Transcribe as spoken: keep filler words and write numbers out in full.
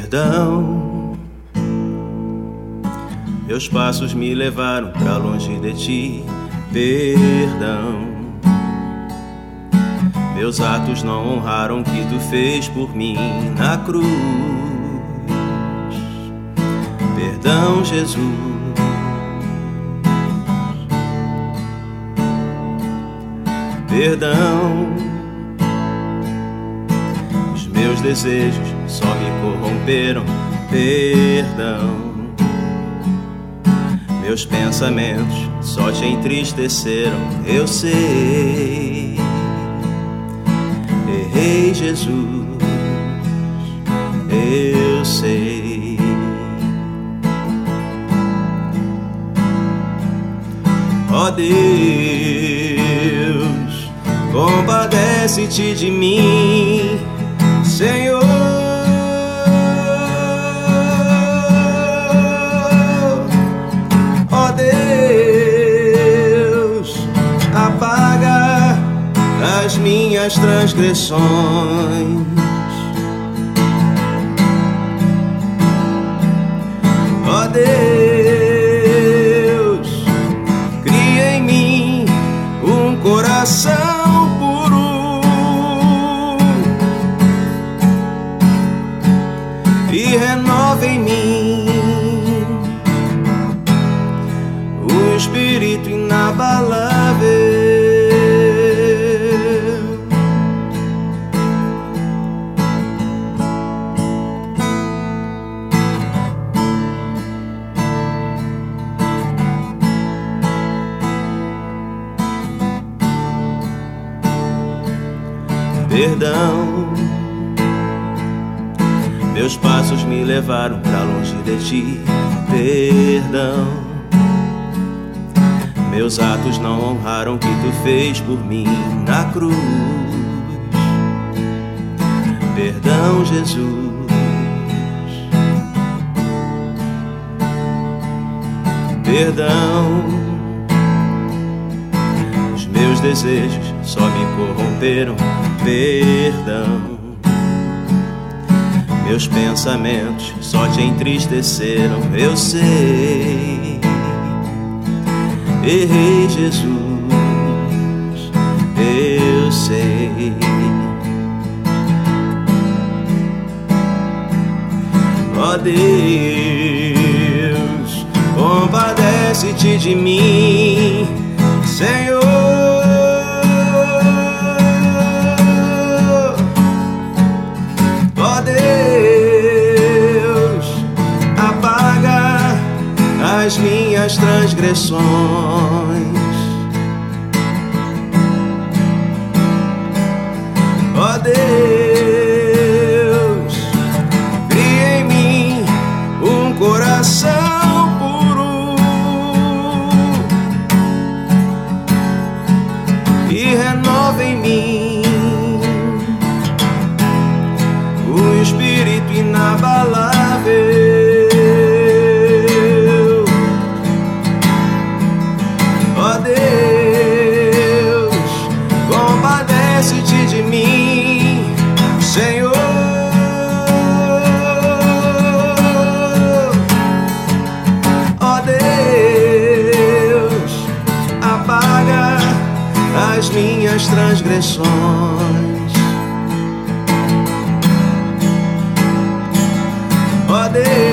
Perdão, meus passos me levaram pra longe de ti. Perdão, meus atos não honraram o que tu fez por mim na cruz. Perdão, Jesus. Perdão, os meus desejos só me corromperam. Perdão, meus pensamentos só te entristeceram. Eu sei, errei, Jesus, eu sei. Ó Deus, compadece-te de mim, Senhor. Ó Deus, apaga as minhas transgressões. Ó Deus, cria em mim um coração e renova em mim um espírito inabalável. Perdão, meus passos me levaram pra longe de ti. Perdão, meus atos não honraram o que tu fez por mim na cruz. Perdão, Jesus. Perdão, os meus desejos só me corromperam. Perdão, meus pensamentos só te entristeceram. Eu sei, errei, Jesus, eu sei. Ó Deus, compadece-te de mim, Senhor. Ó Deus, apaga as minhas transgressões. Ó Deus, cria em mim um coração puro e renova em mim um espírito inabalável. Ó Deus, compadece-te de mim, Senhor. Ó Deus, apaga as minhas transgressões. Ó Deus,